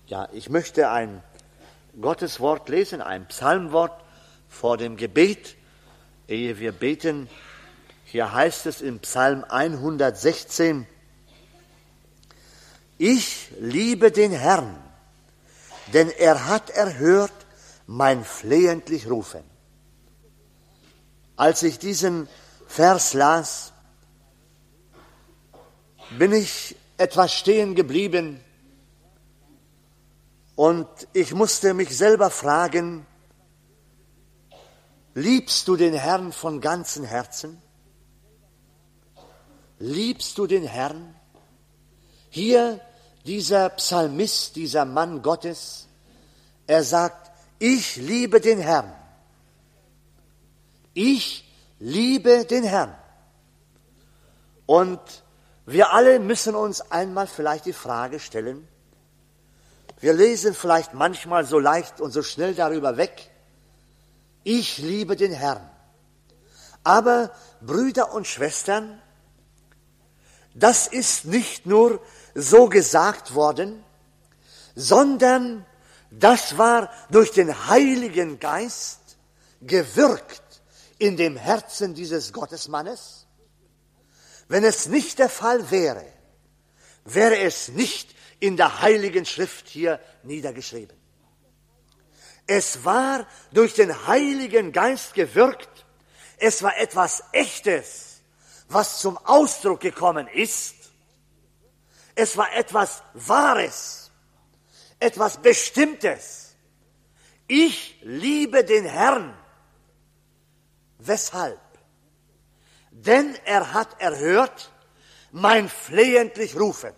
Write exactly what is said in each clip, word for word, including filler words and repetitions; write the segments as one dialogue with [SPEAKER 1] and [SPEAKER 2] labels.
[SPEAKER 1] Ja, ich möchte ein Gotteswort lesen, ein Psalmwort vor dem Gebet, ehe wir beten. Hier heißt es im Psalm hundertsechzehn, ich liebe den Herrn, denn er hat erhört mein flehentlich Rufen. Als ich diesen Vers las, bin ich etwas stehen geblieben und ich musste mich selber fragen, liebst du den Herrn von ganzem Herzen? Liebst du den Herrn? Hier dieser Psalmist, dieser Mann Gottes, er sagt, ich liebe den Herrn. Ich liebe den Herrn. Und wir alle müssen uns einmal vielleicht die Frage stellen, wir lesen vielleicht manchmal so leicht und so schnell darüber weg, ich liebe den Herrn. Aber Brüder und Schwestern, das ist nicht nur so gesagt worden, sondern das war durch den Heiligen Geist gewirkt in dem Herzen dieses Gottesmannes. Wenn es nicht der Fall wäre, wäre es nicht in der Heiligen Schrift hier niedergeschrieben. Es war durch den Heiligen Geist gewirkt, es war etwas Echtes, was zum Ausdruck gekommen ist. Es war etwas Wahres, etwas Bestimmtes. Ich liebe den Herrn. Weshalb? Denn er hat erhört mein flehentlich Rufen.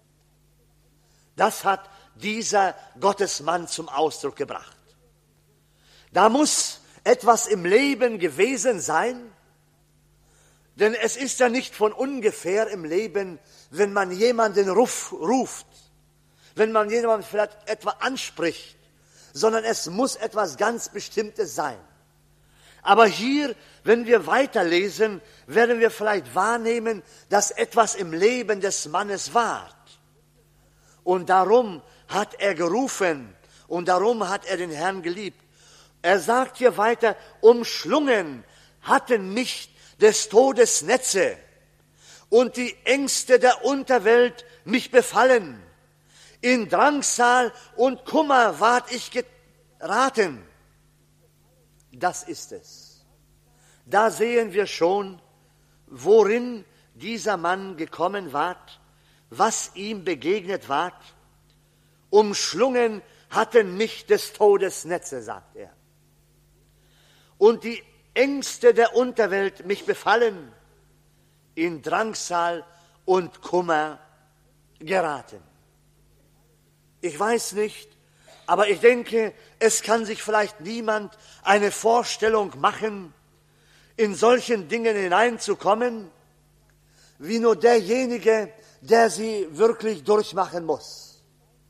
[SPEAKER 1] Das hat dieser Gottesmann zum Ausdruck gebracht. Da muss etwas im Leben gewesen sein, denn es ist ja nicht von ungefähr im Leben, wenn man jemanden ruf, ruft, wenn man jemanden vielleicht etwa anspricht, sondern es muss etwas ganz Bestimmtes sein. Aber hier, wenn wir weiterlesen, werden wir vielleicht wahrnehmen, dass etwas im Leben des Mannes war. Und darum hat er gerufen und darum hat er den Herrn geliebt. Er sagt hier weiter, umschlungen hatten mich des Todes Netze und die Ängste der Unterwelt mich befallen. In Drangsal und Kummer ward ich geraten. Das ist es. Da sehen wir schon, worin dieser Mann gekommen war, was ihm begegnet war. Umschlungen hatten mich des Todes Netze, sagt er. Und die Ängste der Unterwelt mich befallen, in Drangsal und Kummer geraten. Ich weiß nicht, aber ich denke, es kann sich vielleicht niemand eine Vorstellung machen, in solchen Dingen hineinzukommen, wie nur derjenige, der sie wirklich durchmachen muss.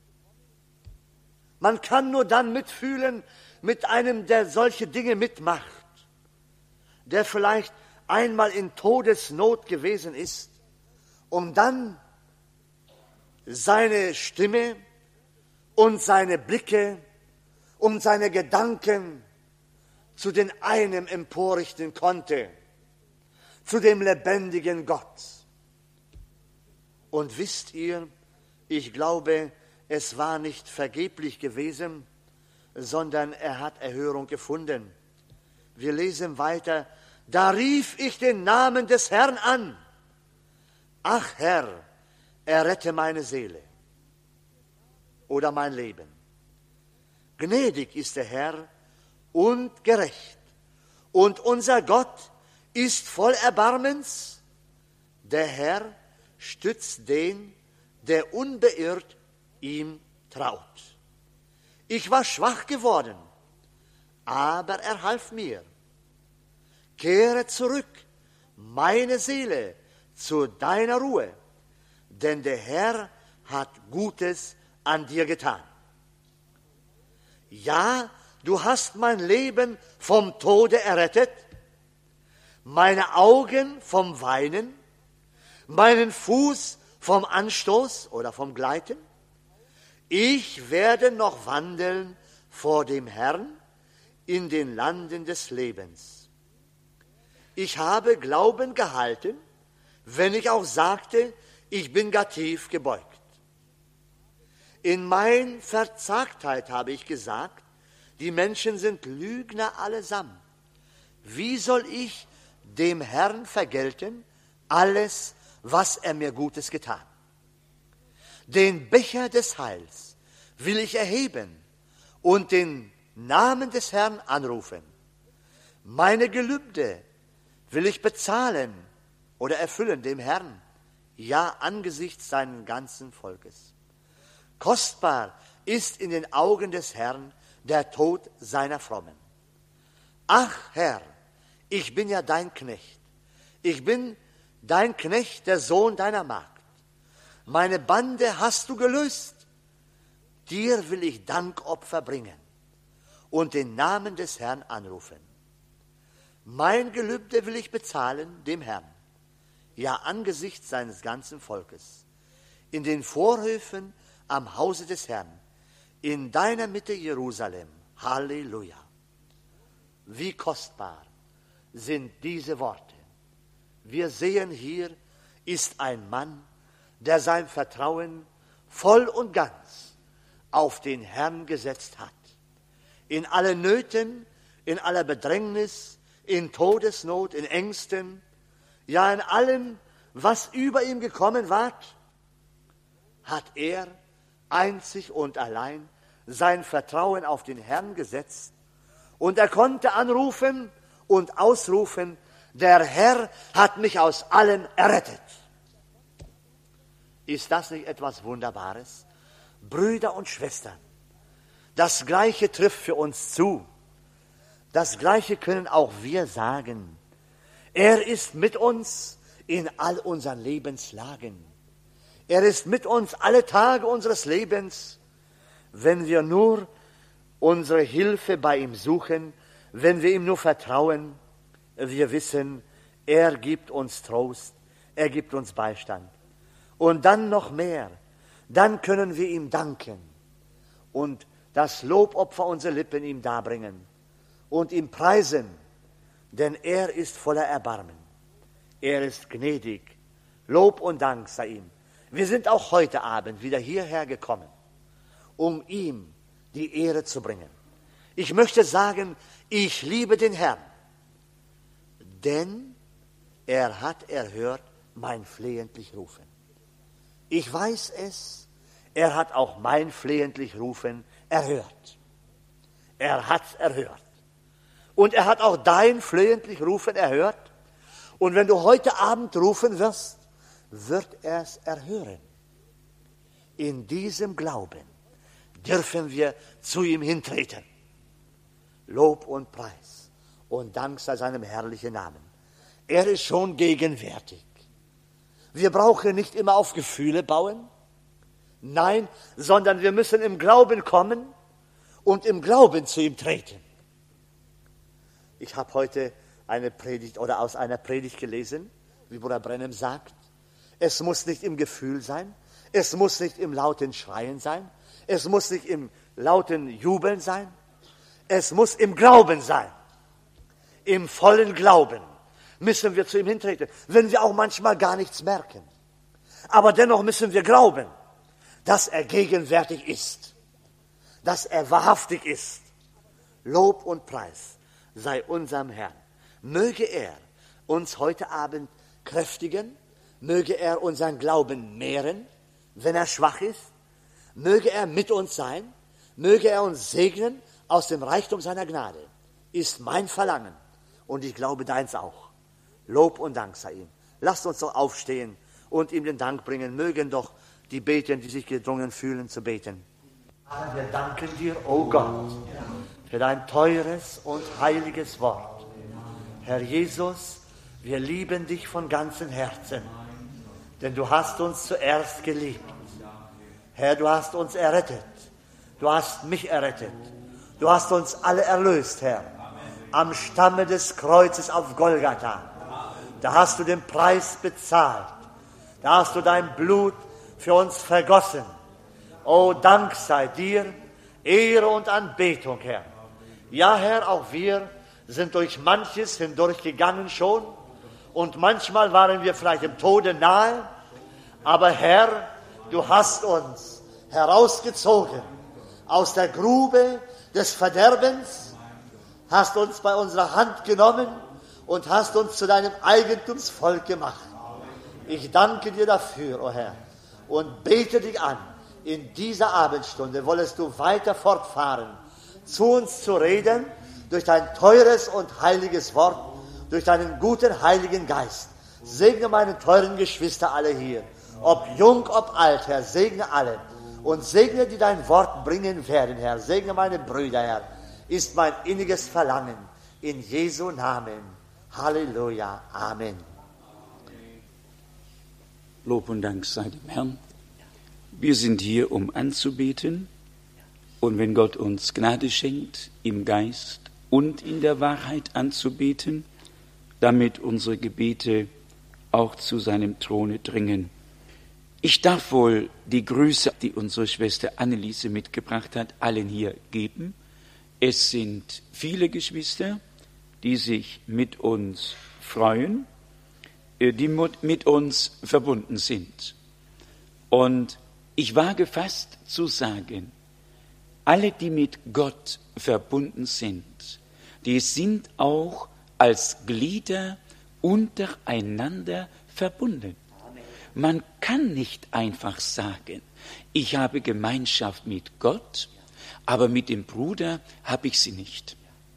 [SPEAKER 1] Man kann nur dann mitfühlen mit einem, der solche Dinge mitmacht, der vielleicht einmal in Todesnot gewesen ist, um dann seine Stimme und seine Blicke und seine Gedanken zu den einen emporrichten konnte, zu dem lebendigen Gott. Und wisst ihr, ich glaube, es war nicht vergeblich gewesen, sondern er hat Erhörung gefunden. Wir lesen weiter, da rief ich den Namen des Herrn an. Ach Herr, errette meine Seele oder mein Leben. Gnädig ist der Herr und gerecht, und unser Gott ist voll Erbarmens. Der Herr stützt den, der unbeirrt ihm traut. Ich war schwach geworden, aber er half mir. Kehre zurück, meine Seele, zu deiner Ruhe, denn der Herr hat Gutes an dir getan. Ja, du hast mein Leben vom Tode errettet, meine Augen vom Weinen, meinen Fuß vom Anstoß oder vom Gleiten. Ich werde noch wandeln vor dem Herrn in den Landen des Lebens. Ich habe Glauben gehalten, wenn ich auch sagte, ich bin gar tief gebeugt. In mein Verzagtheit habe ich gesagt, die Menschen sind Lügner allesamt. Wie soll ich dem Herrn vergelten alles, was er mir Gutes getan? Den Becher des Heils will ich erheben und den Namen des Herrn anrufen. Meine Gelübde will ich bezahlen oder erfüllen dem Herrn, ja angesichts seines ganzen Volkes. Kostbar ist in den Augen des Herrn der Tod seiner Frommen. Ach Herr, ich bin ja dein Knecht. Ich bin dein Knecht, der Sohn deiner Magd. Meine Bande hast du gelöst. Dir will ich Dankopfer bringen und den Namen des Herrn anrufen. Mein Gelübde will ich bezahlen dem Herrn, ja angesichts seines ganzen Volkes, in den Vorhöfen am Hause des Herrn, in deiner Mitte Jerusalem. Halleluja. Wie kostbar sind diese Worte. Wir sehen, hier ist ein Mann, der sein Vertrauen voll und ganz auf den Herrn gesetzt hat. In allen Nöten, in aller Bedrängnis, in Todesnot, in Ängsten, ja in allem, was über ihm gekommen war, hat er einzig und allein sein Vertrauen auf den Herrn gesetzt. Und er konnte anrufen und ausrufen, der Herr hat mich aus allem errettet. Ist das nicht etwas Wunderbares? Brüder und Schwestern, das Gleiche trifft für uns zu. Das Gleiche können auch wir sagen. Er ist mit uns in all unseren Lebenslagen. Er ist mit uns alle Tage unseres Lebens, wenn wir nur unsere Hilfe bei ihm suchen, wenn wir ihm nur vertrauen. Wir wissen, er gibt uns Trost, er gibt uns Beistand. Und dann noch mehr, dann können wir ihm danken und das Lobopfer unserer Lippen ihm darbringen und ihm preisen, denn er ist voller Erbarmen. Er ist gnädig. Lob und Dank sei ihm. Wir sind auch heute Abend wieder hierher gekommen, um ihm die Ehre zu bringen. Ich möchte sagen, ich liebe den Herrn, denn er hat erhört mein flehentlich Rufen. Ich weiß es, er hat auch mein flehentlich Rufen erhört. Er hat es erhört. Und er hat auch dein flehentlich Rufen erhört. Und wenn du heute Abend rufen wirst, wird er es erhören. In diesem Glauben dürfen wir zu ihm hintreten. Lob und Preis und Dank sei seinem herrlichen Namen. Er ist schon gegenwärtig. Wir brauchen nicht immer auf Gefühle bauen. Nein, sondern wir müssen im Glauben kommen und im Glauben zu ihm treten. Ich habe heute eine Predigt oder aus einer Predigt gelesen, wie Bruder Branham sagt, es muss nicht im Gefühl sein, es muss nicht im lauten Schreien sein, es muss nicht im lauten Jubeln sein, es muss im Glauben sein. Im vollen Glauben müssen wir zu ihm hintreten, wenn wir auch manchmal gar nichts merken. Aber dennoch müssen wir glauben, dass er gegenwärtig ist, dass er wahrhaftig ist. Lob und Preis sei unserem Herrn. Möge er uns heute Abend kräftigen, möge er unseren Glauben mehren, wenn er schwach ist, möge er mit uns sein, möge er uns segnen aus dem Reichtum seiner Gnade, ist mein Verlangen und ich glaube deins auch. Lob und Dank sei ihm. Lasst uns doch aufstehen und ihm den Dank bringen. Mögen doch die beten, die sich gedrungen fühlen zu beten. Wir danken dir, o Gott, für dein teures und heiliges Wort. Herr Jesus, wir lieben dich von ganzem Herzen, denn du hast uns zuerst geliebt. Herr, du hast uns errettet. Du hast mich errettet. Du hast uns alle erlöst, Herr, am Stamme des Kreuzes auf Golgatha. Da hast du den Preis bezahlt. Da hast du dein Blut für uns vergossen. Oh, Dank sei dir, Ehre und Anbetung, Herr. Ja, Herr, auch wir sind durch manches hindurchgegangen schon und manchmal waren wir vielleicht im Tode nahe, aber Herr, du hast uns herausgezogen aus der Grube des Verderbens, hast uns bei unserer Hand genommen und hast uns zu deinem Eigentumsvolk gemacht. Ich danke dir dafür, o oh Herr, und bete dich an. In dieser Abendstunde wolltest du weiter fortfahren, zu uns zu reden, durch dein teures und heiliges Wort, durch deinen guten Heiligen Geist. Segne meine teuren Geschwister alle hier, ob jung, ob alt, Herr, segne alle. Und segne, die dein Wort bringen werden, Herr. Segne meine Brüder, Herr, ist mein inniges Verlangen. In Jesu Namen. Halleluja. Amen.
[SPEAKER 2] Lob und Dank sei dem Herrn. Wir sind hier, um anzubeten. Und wenn Gott uns Gnade schenkt, im Geist und in der Wahrheit anzubeten, damit unsere Gebete auch zu seinem Throne dringen. Ich darf wohl die Grüße, die unsere Schwester Anneliese mitgebracht hat, allen hier geben. Es sind viele Geschwister, die sich mit uns freuen, die mit uns verbunden sind. Und ich wage fast zu sagen, alle, die mit Gott verbunden sind, die sind auch als Glieder untereinander verbunden. Man kann nicht einfach sagen, ich habe Gemeinschaft mit Gott, aber mit dem Bruder habe ich sie nicht.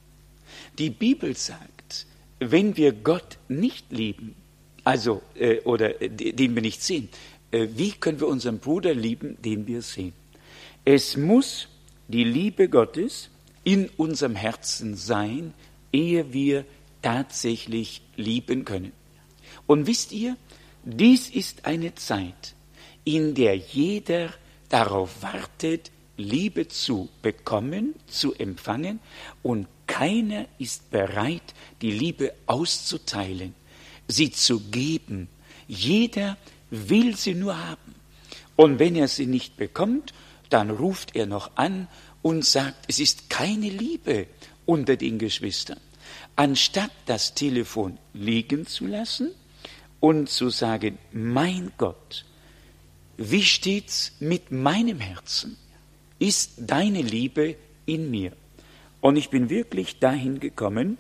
[SPEAKER 2] Die Bibel sagt, wenn wir Gott nicht lieben, also äh, oder äh, den wir nicht sehen, äh, wie können wir unseren Bruder lieben, den wir sehen? Es muss die Liebe Gottes in unserem Herzen sein, ehe wir tatsächlich lieben können. Und wisst ihr, dies ist eine Zeit, in der jeder darauf wartet, Liebe zu bekommen, zu empfangen, und keiner ist bereit, die Liebe auszuteilen, sie zu geben. Jeder will sie nur haben. Und wenn er sie nicht bekommt, dann ruft er noch an und sagt, es ist keine Liebe unter den Geschwistern. Anstatt das Telefon liegen zu lassen und zu sagen, mein Gott, wie steht's mit meinem Herzen? Ist deine Liebe in mir? Und ich bin wirklich dahin gekommen,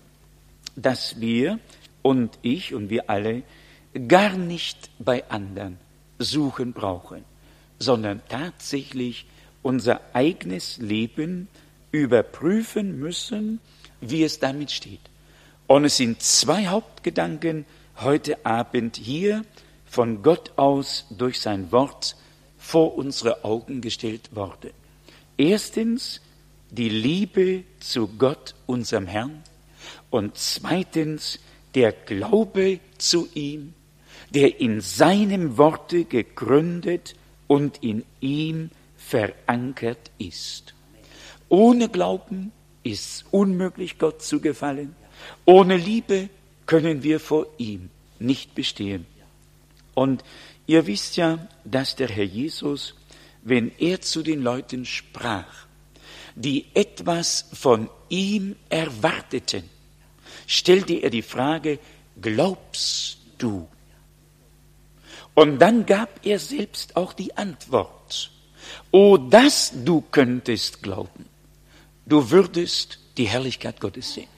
[SPEAKER 2] dass wir und ich und wir alle gar nicht bei anderen suchen brauchen, sondern tatsächlich unser eigenes Leben überprüfen müssen, wie es damit steht. Und es sind zwei Hauptgedanken heute Abend hier von Gott aus durch sein Wort vor unsere Augen gestellt worden. Erstens die Liebe zu Gott, unserem Herrn, und zweitens der Glaube zu ihm, der in seinem Worte gegründet und in ihm verankert ist. Ohne Glauben ist es unmöglich, Gott zu gefallen. Ohne Liebe können wir vor ihm nicht bestehen. Und ihr wisst ja, dass der Herr Jesus, wenn er zu den Leuten sprach, die etwas von ihm erwarteten, stellte er die Frage, glaubst du? Und dann gab er selbst auch die Antwort, o, dass du könntest glauben, du würdest die Herrlichkeit Gottes sehen.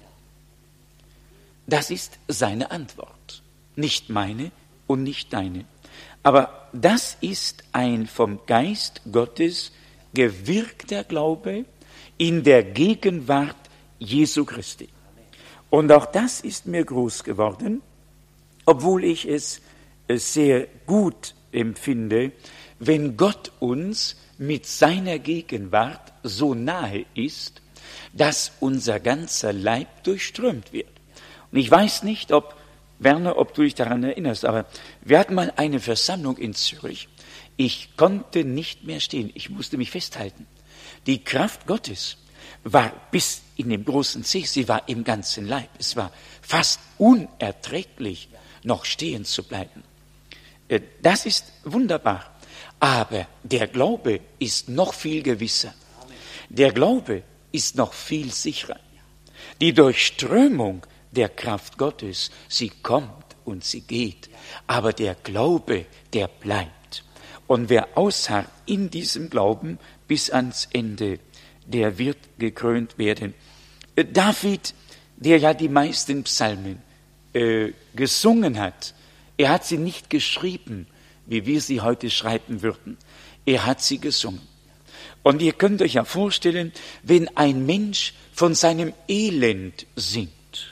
[SPEAKER 2] Das ist seine Antwort, nicht meine und nicht deine. Aber das ist ein vom Geist Gottes gewirkter Glaube in der Gegenwart Jesu Christi. Und auch das ist mir groß geworden, obwohl ich es sehr gut empfinde, wenn Gott uns mit seiner Gegenwart so nahe ist, dass unser ganzer Leib durchströmt wird. Und ich weiß nicht, ob, Werner, ob du dich daran erinnerst, aber wir hatten mal eine Versammlung in Zürich. Ich konnte nicht mehr stehen, ich musste mich festhalten. Die Kraft Gottes war bis in den großen Zeh, sie war im ganzen Leib. Es war fast unerträglich, noch stehen zu bleiben. Das ist wunderbar. Aber der Glaube ist noch viel gewisser. Der Glaube ist noch viel sicherer. Die Durchströmung der Kraft Gottes, sie kommt und sie geht. Aber der Glaube, der bleibt. Und wer ausharrt in diesem Glauben bis ans Ende, der wird gekrönt werden. David, der ja die meisten Psalmen äh, gesungen hat, er hat sie nicht geschrieben, wie wir sie heute schreiben würden. Er hat sie gesungen. Und ihr könnt euch ja vorstellen, wenn ein Mensch von seinem Elend singt,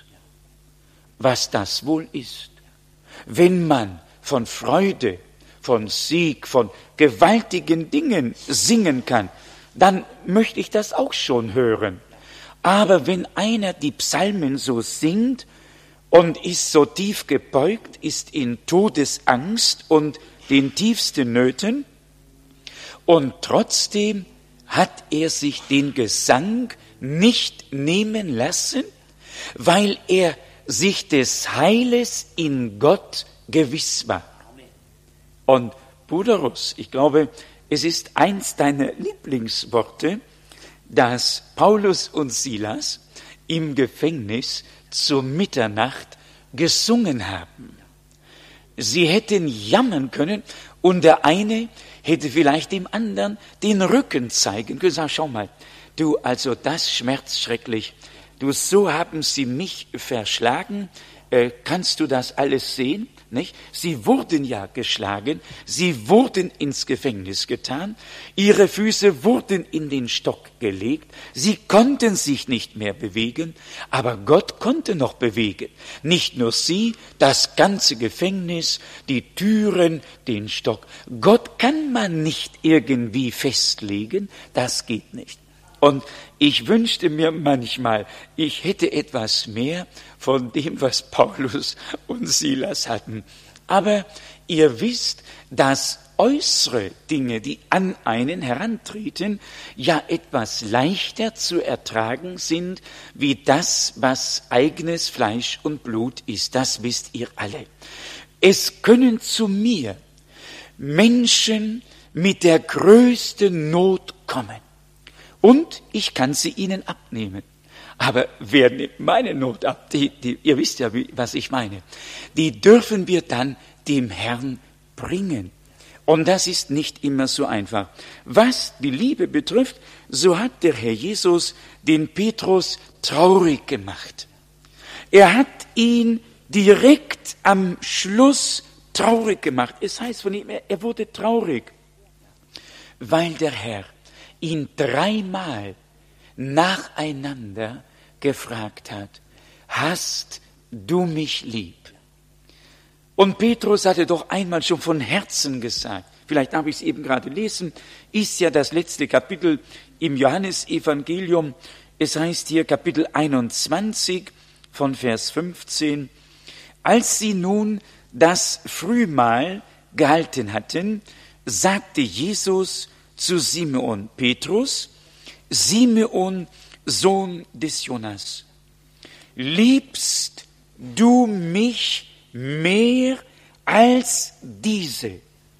[SPEAKER 2] was das wohl ist. Wenn man von Freude, von Sieg, von gewaltigen Dingen singen kann, dann möchte ich das auch schon hören. Aber wenn einer die Psalmen so singt und ist so tief gebeugt, ist in Todesangst und den tiefsten Nöten, und trotzdem hat er sich den Gesang nicht nehmen lassen, weil er sich des Heiles in Gott gewiss war. Und Bruder Russ, ich glaube, es ist eins deiner Lieblingsworte, dass Paulus und Silas im Gefängnis zur Mitternacht gesungen haben. Sie hätten jammern können und der eine hätte vielleicht dem anderen den Rücken zeigen können. Sag, schau mal, du, also das schmerzt schrecklich. Du, so haben sie mich verschlagen. Äh, kannst du das alles sehen? Nicht? Sie wurden ja geschlagen, sie wurden ins Gefängnis getan, ihre Füße wurden in den Stock gelegt, sie konnten sich nicht mehr bewegen, aber Gott konnte noch bewegen. Nicht nur sie, das ganze Gefängnis, die Türen, den Stock. Gott kann man nicht irgendwie festlegen, das geht nicht. Und ich wünschte mir manchmal, ich hätte etwas mehr von dem, was Paulus und Silas hatten. Aber ihr wisst, dass äußere Dinge, die an einen herantreten, ja etwas leichter zu ertragen sind, wie das, was eigenes Fleisch und Blut ist. Das wisst ihr alle. Es können zu mir Menschen mit der größten Not kommen. Und ich kann sie ihnen abnehmen. Aber wer nimmt meine Not ab? Die, die, ihr wisst ja, wie, was ich meine. Die dürfen wir dann dem Herrn bringen. Und das ist nicht immer so einfach. Was die Liebe betrifft, so hat der Herr Jesus den Petrus traurig gemacht. Er hat ihn direkt am Schluss traurig gemacht. Es heißt von ihm, er wurde traurig, weil der Herr ihn dreimal nacheinander gefragt hat, hast du mich lieb? Und Petrus hatte doch einmal schon von Herzen gesagt, vielleicht habe ich es eben gerade lesen, ist ja das letzte Kapitel im Johannesevangelium. Es heißt hier Kapitel einundzwanzig von Vers fünfzehn, als sie nun das Frühmahl gehalten hatten, sagte Jesus zu Simeon Petrus, Simeon, Sohn des Jonas, liebst du mich mehr als diese?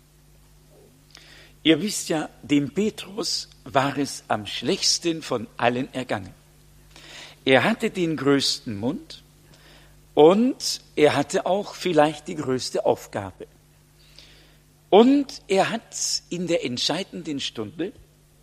[SPEAKER 2] Ihr wisst ja, dem Petrus war es am schlechtesten von allen ergangen. Er hatte den größten Mund und er hatte auch vielleicht die größte Aufgabe. Und er hat in der entscheidenden Stunde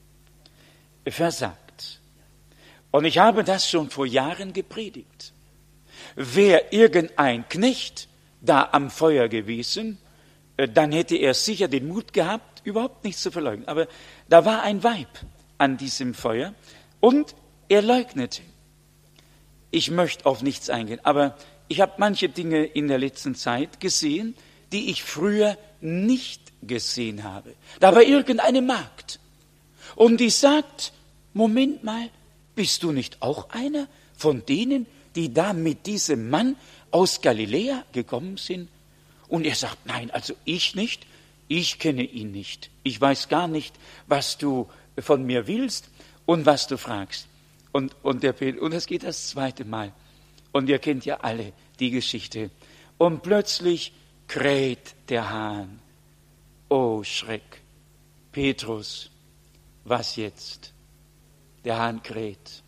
[SPEAKER 2] versagt. Und ich habe das schon vor Jahren gepredigt. Wäre irgendein Knecht da am Feuer gewesen, dann hätte er sicher den Mut gehabt, überhaupt nichts zu verleugnen. Aber da war ein Weib an diesem Feuer und er leugnete. Ich möchte auf nichts eingehen, aber ich habe manche Dinge in der letzten Zeit gesehen, die ich früher nicht gesehen habe. Da war irgendeine Magd und die sagt, Moment mal, bist du nicht auch einer von denen, die da mit diesem Mann aus Galiläa gekommen sind? Und er sagt, nein, also ich nicht, ich kenne ihn nicht. Ich weiß gar nicht, was du von mir willst und was du fragst. Und, und, der, und das geht das zweite Mal. Und ihr kennt ja alle die Geschichte. Und plötzlich kräht der Hahn. Oh Schreck, Petrus, was jetzt? Der Hahn kräht.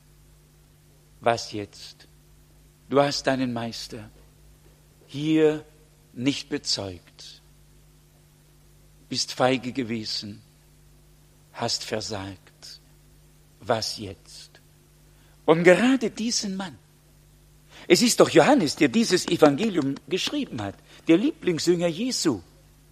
[SPEAKER 2] Was jetzt? Du hast deinen Meister hier nicht bezeugt, bist feige gewesen, hast versagt. Was jetzt? Und gerade diesen Mann, es ist doch Johannes, der dieses Evangelium geschrieben hat, der Lieblingsjünger Jesu,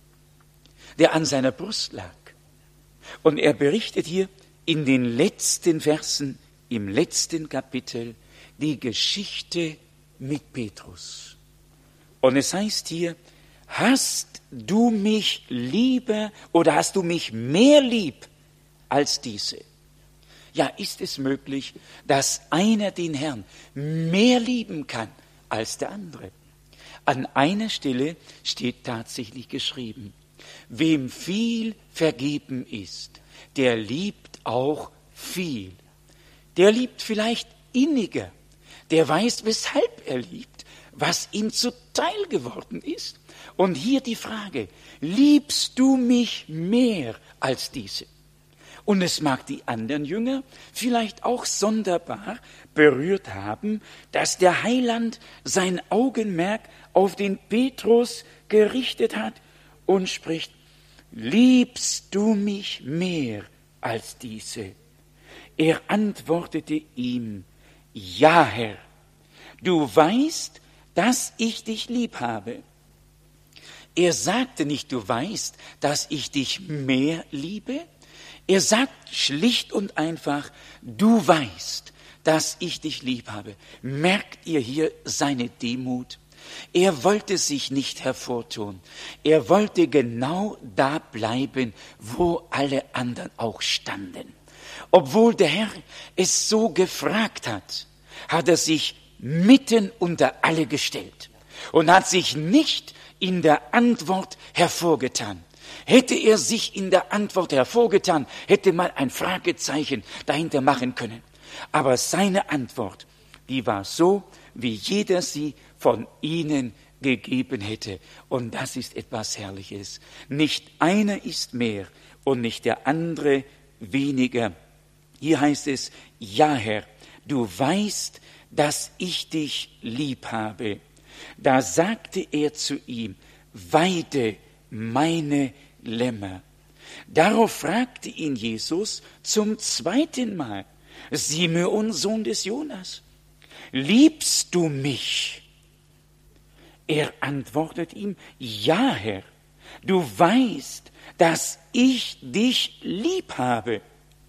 [SPEAKER 2] der an seiner Brust lag. Und er berichtet hier in den letzten Versen, im letzten Kapitel, die Geschichte mit Petrus. Und es heißt hier, hast du mich lieber oder hast du mich mehr lieb als diese? Ja, ist es möglich, dass einer den Herrn mehr lieben kann als der andere? An einer Stelle steht tatsächlich geschrieben, wem viel vergeben ist, der liebt auch viel. Der liebt vielleicht inniger, der weiß, weshalb er liebt, was ihm zuteil geworden ist. Und hier die Frage, liebst du mich mehr als diese? Und es mag die anderen Jünger vielleicht auch sonderbar berührt haben, dass der Heiland sein Augenmerk auf den Petrus gerichtet hat und spricht, liebst du mich mehr als diese? Er antwortete ihm, ja, Herr, du weißt, dass ich dich lieb habe. Er sagte nicht, du weißt, dass ich dich mehr liebe. Er sagt schlicht und einfach, du weißt, dass ich dich lieb habe. Merkt ihr hier seine Demut? Er wollte sich nicht hervortun. Er wollte genau da bleiben, wo alle anderen auch standen. Obwohl der Herr es so gefragt hat, hat er sich mitten unter alle gestellt und hat sich nicht in der Antwort hervorgetan. Hätte er sich in der Antwort hervorgetan, hätte man ein Fragezeichen dahinter machen können. Aber seine Antwort, die war so, wie jeder sie von ihnen gegeben hätte. Und das ist etwas Herrliches. Nicht einer ist mehr und nicht der andere weniger. Hier heißt es, ja Herr, du weißt, dass ich dich lieb habe. Da sagte er zu ihm, weide meine Lämmer. Darauf fragte ihn Jesus zum zweiten Mal, Simeon, Sohn des Jonas, liebst du mich? Er antwortet ihm, ja Herr, du weißt, dass ich dich lieb habe.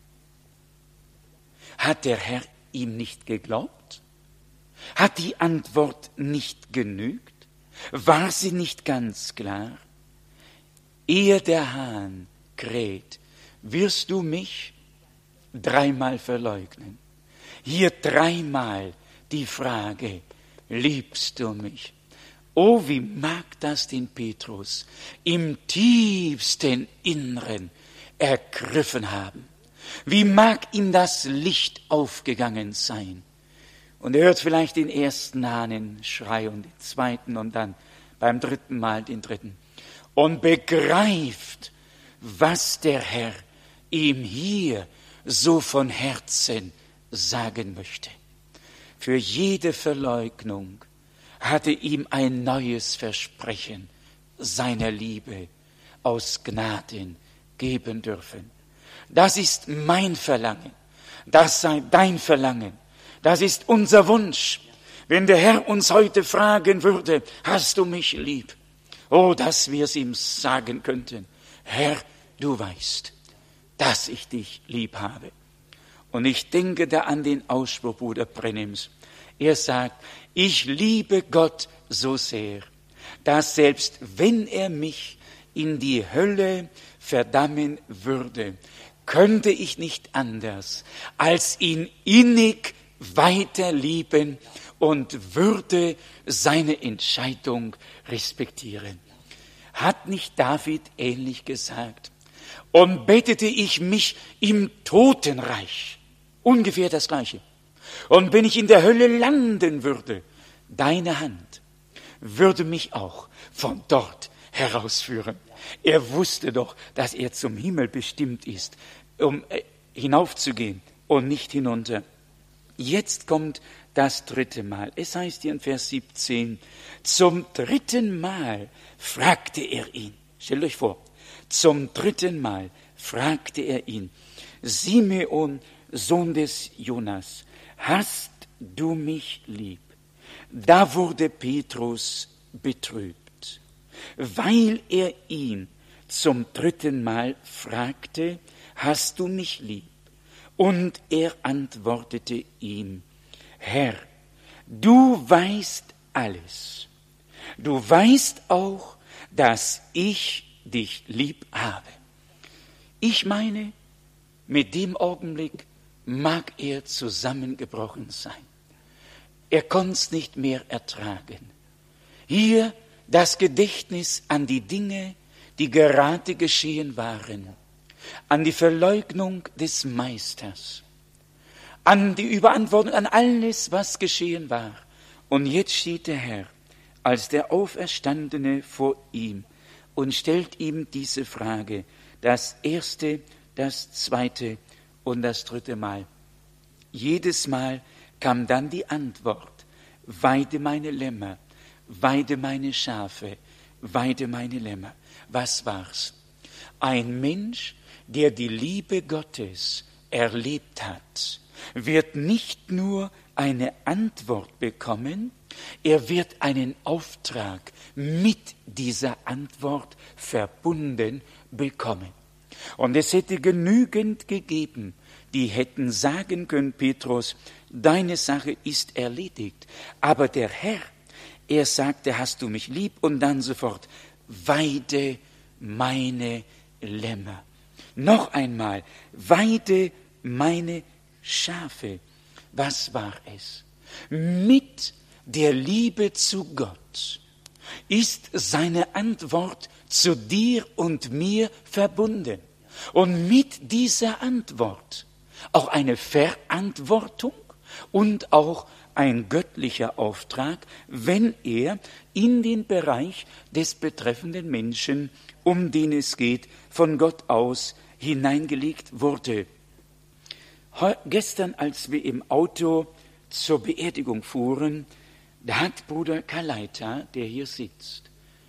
[SPEAKER 2] Hat der Herr ihm nicht geglaubt? Hat die Antwort nicht genügt? War sie nicht ganz klar? Ehe der Hahn kräht, wirst du mich dreimal verleugnen. Hier dreimal die Frage, liebst du mich? Oh, wie mag das den Petrus im tiefsten Inneren ergriffen haben. Wie mag ihm das Licht aufgegangen sein. Und er hört vielleicht den ersten Hahnenschrei und den zweiten und dann beim dritten Mal den dritten. Und begreift, was der Herr ihm hier so von Herzen sagen möchte. Für jede Verleugnung hatte ihm ein neues Versprechen seiner Liebe aus Gnaden geben dürfen. Das ist mein Verlangen, das sei dein Verlangen, das ist unser Wunsch. Wenn der Herr uns heute fragen würde, hast du mich lieb? Oh, dass wir es ihm sagen könnten. Herr, du weißt, dass ich dich lieb habe. Und ich denke da an den Ausspruch Bruder Brennims. Er sagt, ich liebe Gott so sehr, dass selbst wenn er mich in die Hölle verdammen würde, könnte ich nicht anders, als ihn innig weiter lieben und würde seine Entscheidung respektieren. Hat nicht David ähnlich gesagt? Und bettete ich mich im Totenreich, ungefähr das Gleiche. Und wenn ich in der Hölle landen würde, deine Hand würde mich auch von dort herausführen. Er wusste doch, dass er zum Himmel bestimmt ist, um äh, hinaufzugehen und nicht hinunter. Jetzt kommt das dritte Mal. Es heißt hier in Vers siebzehn, zum dritten Mal fragte er ihn. Stellt euch vor, zum dritten Mal fragte er ihn, Simeon, Sohn des Jonas, hast du mich lieb? Da wurde Petrus betrübt, weil er ihn zum dritten Mal fragte, hast du mich lieb? Und er antwortete ihm, Herr, du weißt alles. Du weißt auch, dass ich dich lieb habe. Ich meine, mit dem Augenblick mag er zusammengebrochen sein. Er konnte es nicht mehr ertragen. Hier das Gedächtnis an die Dinge, die gerade geschehen waren, an die Verleugnung des Meisters, an die Überantwortung, an alles, was geschehen war. Und jetzt steht der Herr als der Auferstandene vor ihm und stellt ihm diese Frage, das erste, das zweite und das dritte Mal. Jedes Mal kam dann die Antwort, weide meine Lämmer, weide meine Schafe, weide meine Lämmer. Was war's? Ein Mensch, der die Liebe Gottes erlebt hat, wird nicht nur eine Antwort bekommen, er wird einen Auftrag mit dieser Antwort verbunden bekommen. Und es hätte genügend gegeben, die hätten sagen können, Petrus, deine Sache ist erledigt. Aber der Herr, er sagte, hast du mich lieb? Und dann sofort, weide meine Lämmer. Noch einmal, weide meine Schafe. Was war es? Mit der Liebe zu Gott ist seine Antwort zu dir und mir verbunden. Und mit dieser Antwort auch eine Verantwortung und auch ein göttlicher Auftrag, wenn er in den Bereich des betreffenden Menschen, um den es geht, von Gott aus hineingelegt wurde. Gestern, als wir im Auto zur Beerdigung fuhren, da hat Bruder Kaleita, der hier sitzt,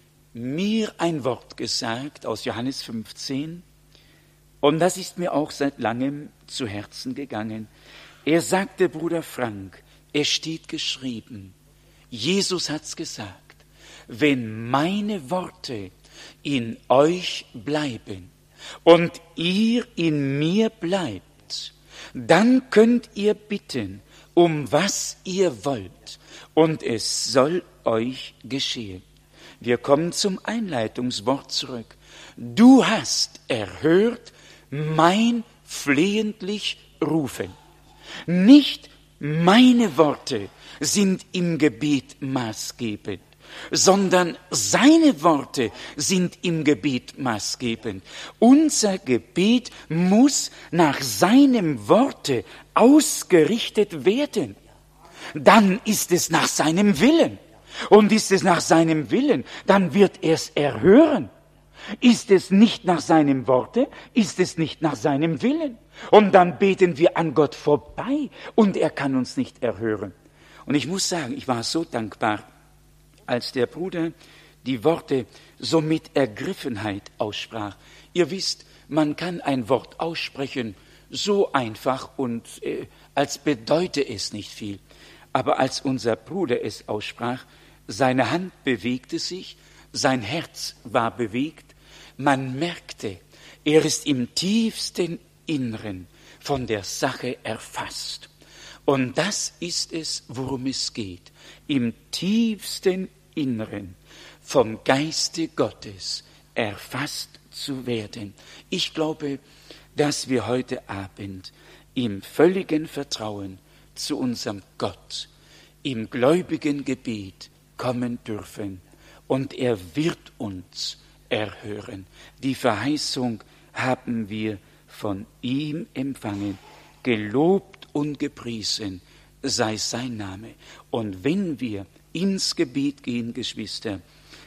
[SPEAKER 2] mir ein Wort gesagt aus Johannes fünfzehn, und das ist mir auch seit langem zu Herzen gegangen. Er sagte, Bruder Frank, es steht geschrieben, Jesus hat's gesagt, wenn meine Worte in euch bleiben und ihr in mir bleibt, dann könnt ihr bitten, um was ihr wollt, und es soll euch geschehen. Wir kommen zum Einleitungswort zurück. Du hast erhört mein flehentlich Rufen. Nicht meine Worte sind im Gebet maßgebend, sondern seine Worte sind im Gebet maßgebend. Unser Gebet muss nach seinem Worte ausgerichtet werden. Dann ist es nach seinem Willen. Und ist es nach seinem Willen, dann wird er es erhören. Ist es nicht nach seinem Worte, ist es nicht nach seinem Willen. Und dann beten wir an Gott vorbei und er kann uns nicht erhören. Und ich muss sagen, ich war so dankbar, als der Bruder die Worte so mit Ergriffenheit aussprach. Ihr wisst, man kann ein Wort aussprechen, so einfach und äh, als bedeute es nicht viel. Aber als unser Bruder es aussprach, seine Hand bewegte sich, sein Herz war bewegt, man merkte, er ist im tiefsten Inneren von der Sache erfasst. Und das ist es, worum es geht, im tiefsten Inneren vom Geiste Gottes erfasst zu werden. Ich glaube, dass wir heute Abend im völligen Vertrauen zu unserem Gott, im gläubigen Gebet kommen dürfen und er wird uns erhören. Die Verheißung haben wir von ihm empfangen. Gelobt und gepriesen sei sein Name. Und wenn wir ins Gebet gehen, Geschwister,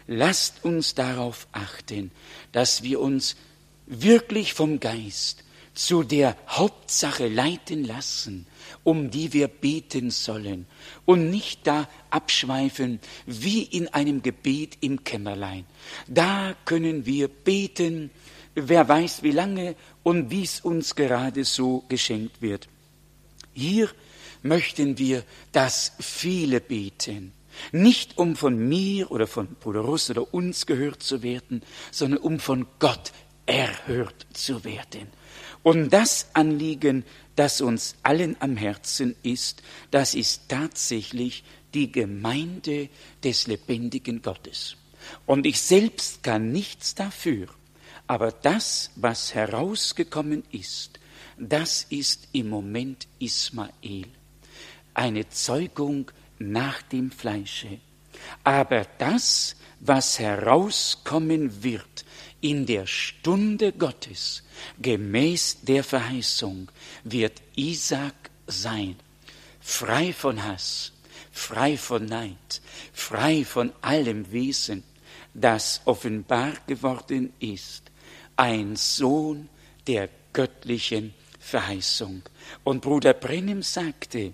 [SPEAKER 2] lasst uns darauf achten, dass wir uns wirklich vom Geist zu der Hauptsache leiten lassen, um die wir beten sollen und nicht da abschweifen wie in einem Gebet im Kämmerlein. Da können wir beten, wer weiß wie lange und wie es uns gerade so geschenkt wird. Hier möchten wir das viele beten. Nicht um von mir oder von Bruder Russ oder uns gehört zu werden, sondern um von Gott erhört zu werden. Und das Anliegen, das uns allen am Herzen ist, das ist tatsächlich die Gemeinde des lebendigen Gottes. Und ich selbst kann nichts dafür, aber das, was herausgekommen ist, das ist im Moment Ismael, eine Zeugung nach dem Fleische. Aber das, was herauskommen wird in der Stunde Gottes, gemäß der Verheißung, wird Isaak sein, frei von Hass, frei von Neid, frei von allem Wesen, das offenbar geworden ist, ein Sohn der göttlichen Verheißung. Und Bruder Brennem sagte,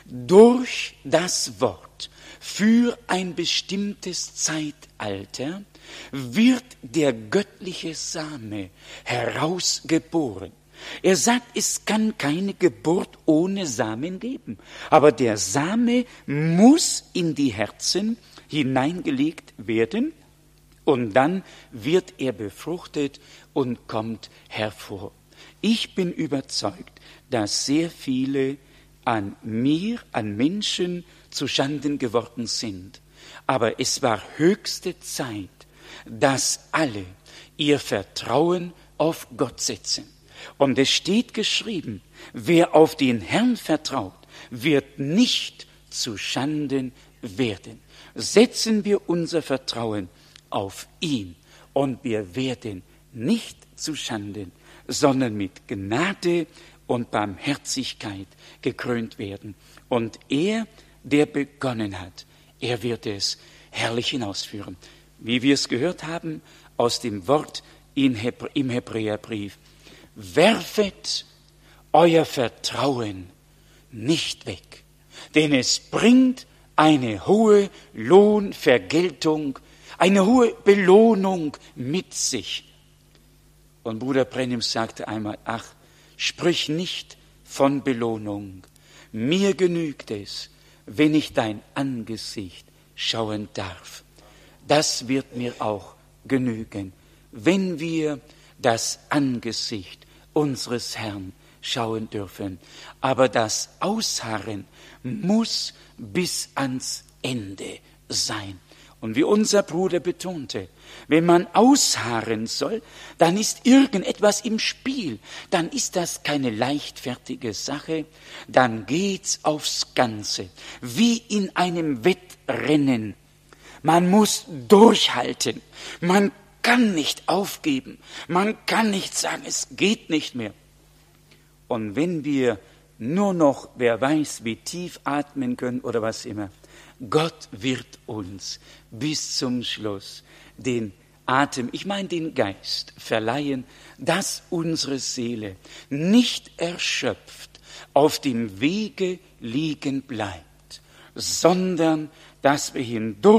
[SPEAKER 2] durch das Wort für ein bestimmtes Zeitalter wird der göttliche Same herausgeboren. Er sagt, es kann keine Geburt ohne Samen geben, aber der Same muss in die Herzen hineingelegt werden und dann wird er befruchtet und kommt hervor. Ich bin überzeugt, dass sehr viele an mir, an Menschen zuschanden geworden sind. Aber es war höchste Zeit, dass alle ihr Vertrauen auf Gott setzen. Und es steht geschrieben, wer auf den Herrn vertraut, wird nicht zuschanden werden. Setzen wir unser Vertrauen auf ihn und wir werden nicht zuschanden, sondern mit Gnade und Barmherzigkeit gekrönt werden. Und er, der begonnen hat, er wird es herrlich hinausführen. Wie wir es gehört haben aus dem Wort in Hebr- im Hebräerbrief, werfet euer Vertrauen nicht weg, denn es bringt eine hohe Lohnvergeltung, eine hohe Belohnung mit sich. Und Bruder Brennim sagte einmal, ach, sprich nicht von Belohnung. Mir genügt es, wenn ich dein Angesicht schauen darf. Das wird mir auch genügen, wenn wir das Angesicht unseres Herrn schauen dürfen. Aber das Ausharren muss bis ans Ende sein. Und wie unser Bruder betonte, wenn man ausharren soll, dann ist irgendetwas im Spiel. Dann ist das keine leichtfertige Sache. Dann geht's aufs Ganze. Wie in einem Wettrennen. Man muss durchhalten. Man kann nicht aufgeben. Man kann nicht sagen, es geht nicht mehr. Und wenn wir nur noch, wer weiß, wie tief atmen können oder was immer, Gott wird uns bis zum Schluss den Atem, ich meine den Geist, verleihen, dass unsere Seele nicht erschöpft auf dem Wege liegen bleibt, sondern dass wir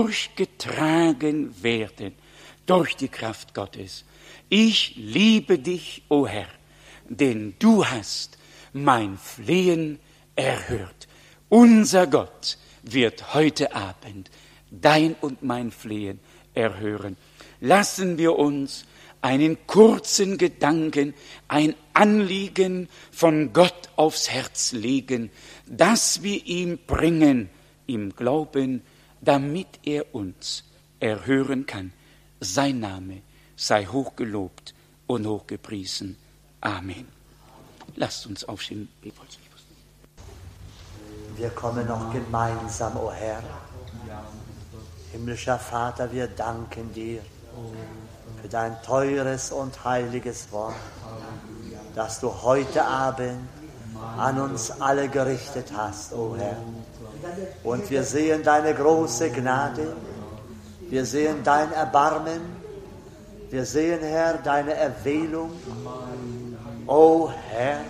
[SPEAKER 2] hindurchgetragen werden durch die Kraft Gottes. Ich liebe dich, o Herr, denn du hast mein Flehen erhört. Unser Gott wird heute Abend dein und mein Flehen erhören. Lassen wir uns einen kurzen Gedanken, ein Anliegen von Gott aufs Herz legen, das wir ihm bringen im Glauben, damit er uns erhören kann. Sein Name sei hochgelobt und hochgepriesen. Amen. Lasst uns aufstehen.
[SPEAKER 1] Wir kommen noch gemeinsam, o Herr. Himmlischer Vater, wir danken dir für dein teures und heiliges Wort, das du heute Abend an uns alle gerichtet hast, o Herr. Und wir sehen deine große Gnade, Wir sehen dein Erbarmen. Wir sehen, Herr, deine Erwählung. O Herr,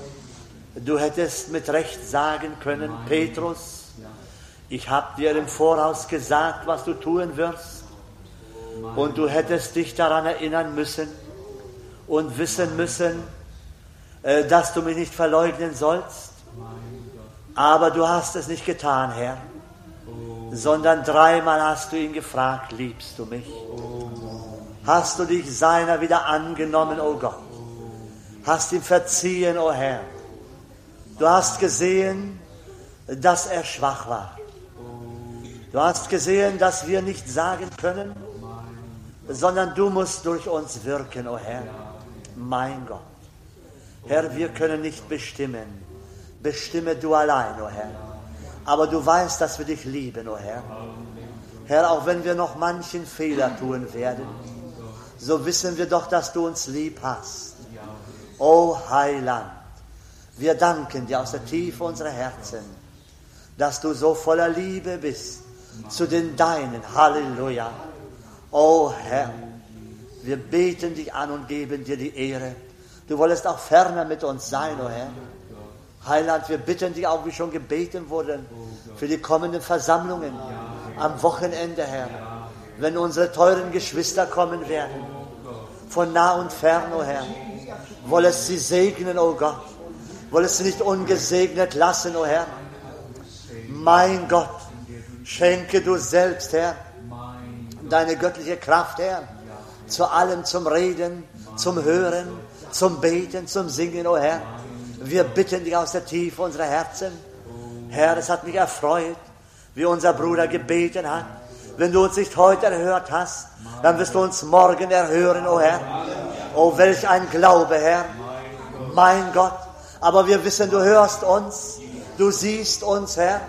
[SPEAKER 1] du hättest mit Recht sagen können, Petrus, ich habe dir im Voraus gesagt, was du tun wirst. Und du hättest dich daran erinnern müssen und wissen müssen, dass du mich nicht verleugnen sollst. Aber du hast es nicht getan, Herr, sondern dreimal hast du ihn gefragt, liebst du mich? Hast du dich seiner wieder angenommen, o Gott? Hast ihm verziehen, o Herr? Du hast gesehen, dass er schwach war. Du hast gesehen, dass wir nicht sagen können, sondern du musst durch uns wirken, o Herr. Mein Gott. Herr, wir können nicht bestimmen. Bestimme du allein, o Herr. Aber du weißt, dass wir dich lieben, o Herr. Herr, auch wenn wir noch manchen Fehler tun werden, so wissen wir doch, dass du uns lieb hast. O Heiland, wir danken dir aus der Tiefe unserer Herzen, dass du so voller Liebe bist zu den Deinen. Halleluja. O Herr, wir beten dich an und geben dir die Ehre. Du wolltest auch ferner mit uns sein, o Herr. Heiland, wir bitten dich auch, wie schon gebeten wurde, für die kommenden Versammlungen am Wochenende, Herr, wenn unsere teuren Geschwister kommen werden, von nah und fern, o Herr. Wollest sie segnen, o Gott. Wollest sie nicht ungesegnet lassen, o Herr. Mein Gott, schenke du selbst, Herr, deine göttliche Kraft, Herr, zu allem, zum Reden, zum Hören, zum Beten, zum Singen, o Herr. Wir bitten dich aus der Tiefe unserer Herzen. Herr, es hat mich erfreut, wie unser Bruder gebeten hat. Wenn du uns nicht heute erhört hast, dann wirst du uns morgen erhören, o Herr. O, welch ein Glaube, Herr. Mein Gott. Aber wir wissen, du hörst uns. Du siehst uns, Herr.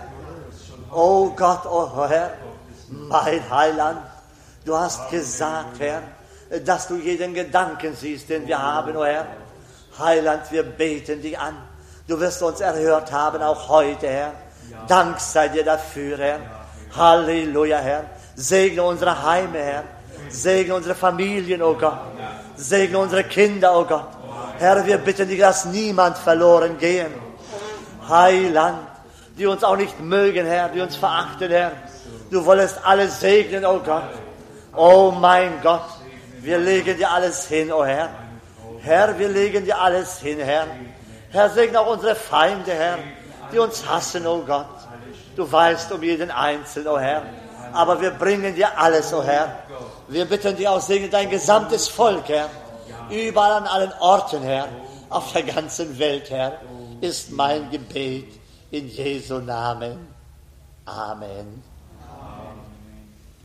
[SPEAKER 1] O Gott, o Herr. Mein Heiland. Du hast gesagt, Herr, dass du jeden Gedanken siehst, den wir haben, o Herr. Heiland, wir beten dich an. Du wirst uns erhört haben, auch heute, Herr. Dank sei dir dafür, Herr. Halleluja, Herr. Segne unsere Heime, Herr. Segne unsere Familien, o Gott. Segne unsere Kinder, o Gott. Herr, wir bitten dich, dass niemand verloren gehen. Heiland, die uns auch nicht mögen, Herr, die uns verachten, Herr. Du wolltest alles segnen, o Gott. O mein Gott, wir legen dir alles hin, o Herr. Herr, wir legen dir alles hin, Herr. Herr, segne auch unsere Feinde, Herr, die uns hassen, o Gott. Du weißt um jeden Einzelnen, o Herr. Aber wir bringen dir alles, o Herr. Wir bitten dich auch, segne dein gesamtes Volk, Herr. Überall an allen Orten, Herr. Auf der ganzen Welt, Herr, ist mein Gebet in Jesu Namen. Amen.